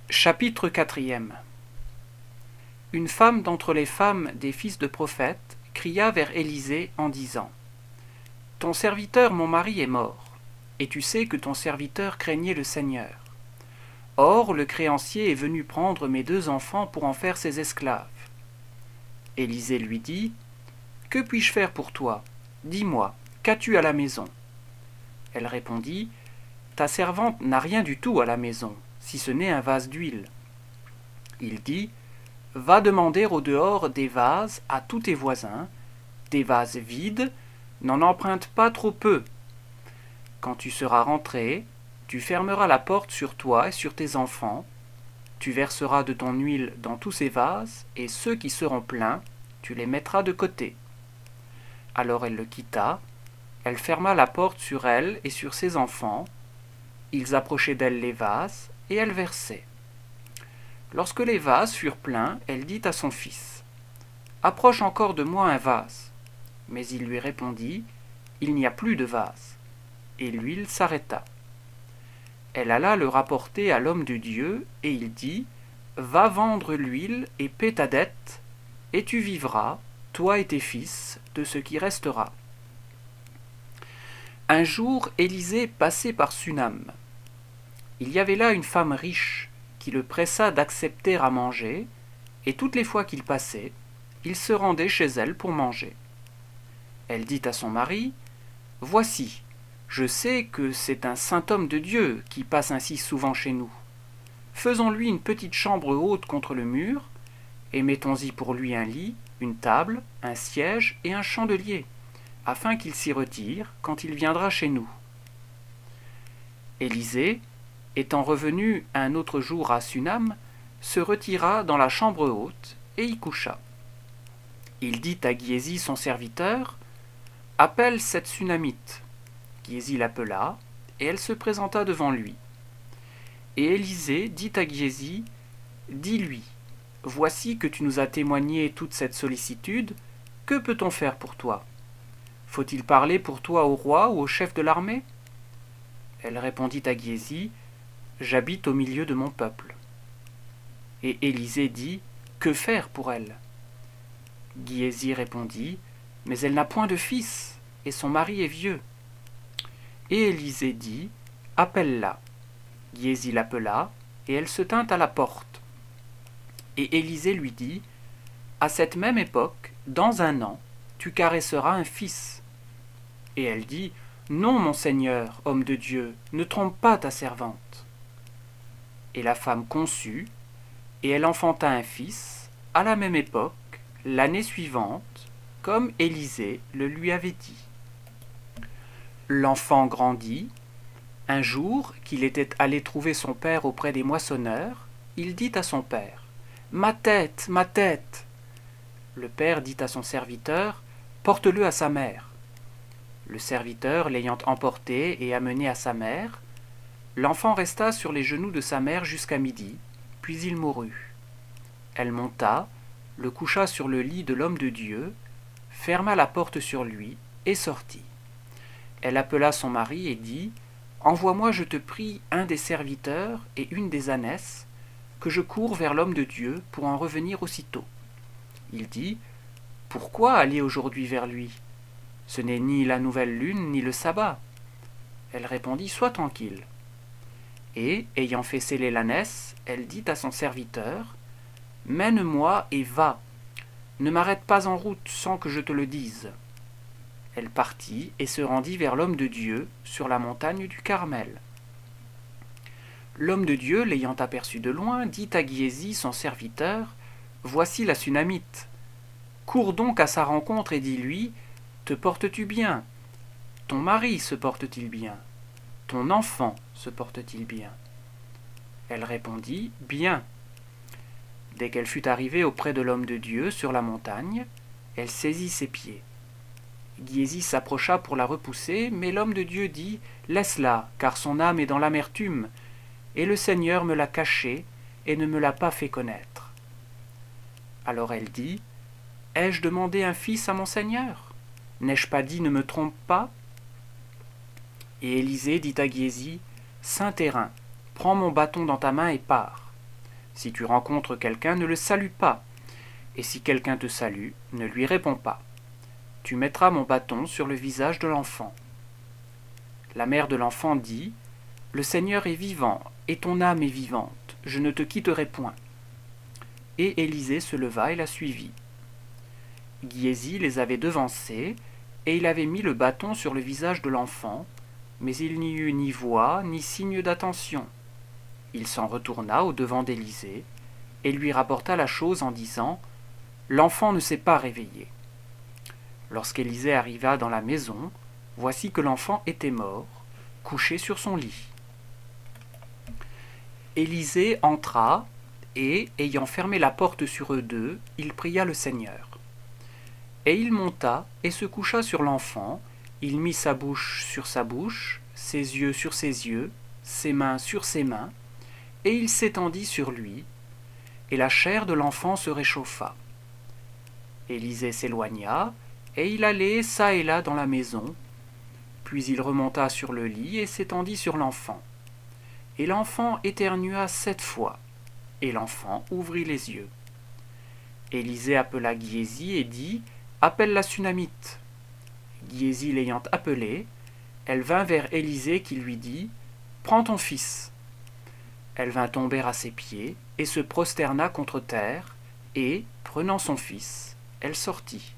Chapitre 4. Une femme d'entre les femmes des fils de prophètes cria vers Élisée en disant : Ton serviteur mon mari est mort, et tu sais que ton serviteur craignait le Seigneur. Or le créancier est venu prendre mes 2 enfants pour en faire ses esclaves. Élisée lui dit : Que puis-je faire pour toi ? Dis-moi, qu'as-tu à la maison ? Elle répondit : Ta servante n'a rien du tout à la maison, si ce n'est un vase d'huile. Il dit : Va demander au dehors des vases à tous tes voisins, des vases vides, n'en emprunte pas trop peu. Quand tu seras rentré, tu fermeras la porte sur toi et sur tes enfants, tu verseras de ton huile dans tous ces vases, et ceux qui seront pleins, tu les mettras de côté. Alors elle le quitta, elle ferma la porte sur elle et sur ses enfants, ils approchaient d'elle les vases, et elle versait. Lorsque les vases furent pleins, elle dit à son fils : Approche encore de moi un vase. Mais il lui répondit : Il n'y a plus de vase. Et l'huile s'arrêta. Elle alla le rapporter à l'homme de Dieu, et il dit : Va vendre l'huile et paie ta dette, et tu vivras, toi et tes fils, de ce qui restera. Un jour, Élisée passait par Sunam. Il y avait là une femme riche, qui le pressa d'accepter à manger, et toutes les fois qu'il passait, il se rendait chez elle pour manger. Elle dit à son mari : Voici, je sais que c'est un saint homme de Dieu qui passe ainsi souvent chez nous. Faisons-lui une petite chambre haute contre le mur, et mettons-y pour lui un lit, une table, un siège et un chandelier, afin qu'il s'y retire quand il viendra chez nous. Élisée, étant revenu un autre jour à Sunam, se retira dans la chambre haute et y coucha. Il dit à Giézi son serviteur : Appelle cette Sunamite. Giézi l'appela, et elle se présenta devant lui. Et Élisée dit à Giézi : Dis-lui, voici que tu nous as témoigné toute cette sollicitude, que peut-on faire pour toi ? Faut-il parler pour toi au roi ou au chef de l'armée ? Elle répondit à Giézi : J'habite au milieu de mon peuple. Et Élisée dit : Que faire pour elle ? Giézi répondit : Mais elle n'a point de fils, et son mari est vieux. Et Élisée dit : Appelle-la. Giézi l'appela, et elle se tint à la porte. Et Élisée lui dit : À cette même époque, dans 1 an, tu caresseras un fils. Et elle dit : Non, mon Seigneur, homme de Dieu, ne trompe pas ta servante. Et la femme conçut, et elle enfanta un fils, à la même époque, l'année suivante, comme Élisée le lui avait dit. L'enfant grandit. Un jour, qu'il était allé trouver son père auprès des moissonneurs, il dit à son père : Ma tête, ma tête ! Le père dit à son serviteur : Porte-le à sa mère. Le serviteur, l'ayant emporté et amené à sa mère, l'enfant resta sur les genoux de sa mère jusqu'à midi, puis il mourut. Elle monta, le coucha sur le lit de l'homme de Dieu, ferma la porte sur lui et sortit. Elle appela son mari et dit : Envoie-moi, je te prie, un des serviteurs et une des ânesses, que je cours vers l'homme de Dieu pour en revenir aussitôt. Il dit : Pourquoi aller aujourd'hui vers lui ? Ce n'est ni la nouvelle lune ni le sabbat. Elle répondit : Sois tranquille. Et, ayant fait sceller l'ânesse, elle dit à son serviteur : Mène-moi et va. Ne m'arrête pas en route sans que je te le dise. Elle partit et se rendit vers l'homme de Dieu sur la montagne du Carmel. L'homme de Dieu, l'ayant aperçu de loin, dit à Giézi, son serviteur : Voici la Sunamite. Cours donc à sa rencontre et dis-lui : Te portes-tu bien ? Ton mari se porte-t-il bien ? Ton enfant se porte-t-il bien ? Elle répondit : Bien. Dès qu'elle fut arrivée auprès de l'homme de Dieu sur la montagne, elle saisit ses pieds. Giézi s'approcha pour la repousser, mais l'homme de Dieu dit : Laisse-la, car son âme est dans l'amertume, et le Seigneur me l'a cachée et ne me l'a pas fait connaître. Alors elle dit : Ai-je demandé un fils à mon Seigneur ? N'ai-je pas dit : Ne me trompe pas ? Et Élisée dit à Giézi : Saint Terrain, prends mon bâton dans ta main et pars. Si tu rencontres quelqu'un, ne le salue pas, et si quelqu'un te salue, ne lui réponds pas. Tu mettras mon bâton sur le visage de l'enfant. » La mère de l'enfant dit : « Le Seigneur est vivant, et ton âme est vivante, je ne te quitterai point. » Et Élisée se leva et la suivit. Giézi les avait devancés, et il avait mis le bâton sur le visage de l'enfant, mais il n'y eut ni voix, ni signe d'attention. Il s'en retourna au-devant d'Élisée, et lui rapporta la chose en disant : « L'enfant ne s'est pas réveillé. » Lorsqu'Élisée arriva dans la maison, voici que l'enfant était mort, couché sur son lit. Élisée entra, et, ayant fermé la porte sur eux deux, il pria le Seigneur. Et il monta et se coucha sur l'enfant, il mit sa bouche sur sa bouche, ses yeux sur ses yeux, ses mains sur ses mains, et il s'étendit sur lui, et la chair de l'enfant se réchauffa. Élisée s'éloigna, et il allait çà et là dans la maison, puis il remonta sur le lit et s'étendit sur l'enfant. Et l'enfant éternua 7 fois, et l'enfant ouvrit les yeux. Élisée appela Giézi et dit : « Appelle la Sunamite. » Giézi l'ayant appelée, elle vint vers Élisée qui lui dit : « Prends ton fils. » Elle vint tomber à ses pieds et se prosterna contre terre, et, prenant son fils, elle sortit.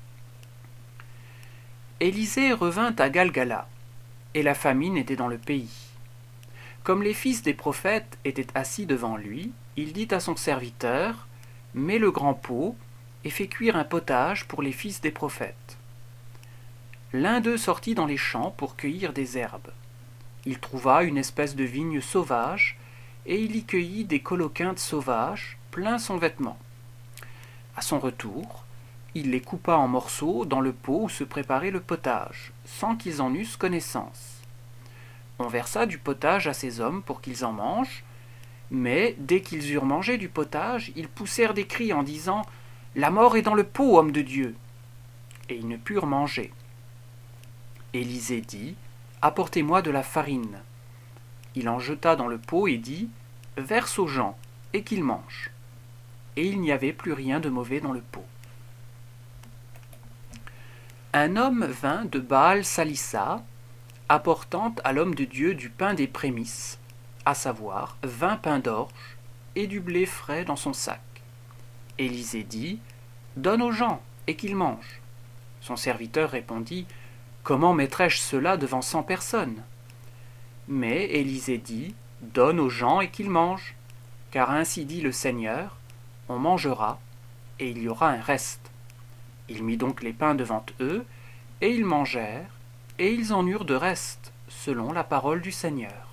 Élisée revint à Galgala, et la famine était dans le pays. Comme les fils des prophètes étaient assis devant lui, il dit à son serviteur : « Mets le grand pot et fais cuire un potage pour les fils des prophètes. » L'un d'eux sortit dans les champs pour cueillir des herbes. Il trouva une espèce de vigne sauvage, et il y cueillit des colocyntes sauvages, plein son vêtement. À son retour, il les coupa en morceaux dans le pot où se préparait le potage, sans qu'ils en eussent connaissance. On versa du potage à ces hommes pour qu'ils en mangent, mais dès qu'ils eurent mangé du potage, ils poussèrent des cris en disant : « La mort est dans le pot, homme de Dieu !» Et ils ne purent manger. Élisée dit : « Apportez-moi de la farine. » Il en jeta dans le pot et dit : « Verse aux gens, et qu'ils mangent. » Et il n'y avait plus rien de mauvais dans le pot. Un homme vint de Baal-Salissa, apportant à l'homme de Dieu du pain des prémices, à savoir 20 pains d'orge, et du blé frais dans son sac. Élisée dit : « Donne aux gens, et qu'ils mangent. » Son serviteur répondit : « Comment mettrais-je cela devant 100 personnes ? » Mais Élisée dit : « Donne aux gens, et qu'ils mangent. Car ainsi dit le Seigneur : on mangera, et il y aura un reste. » Il mit donc les pains devant eux, et ils mangèrent, et ils en eurent de reste, selon la parole du Seigneur.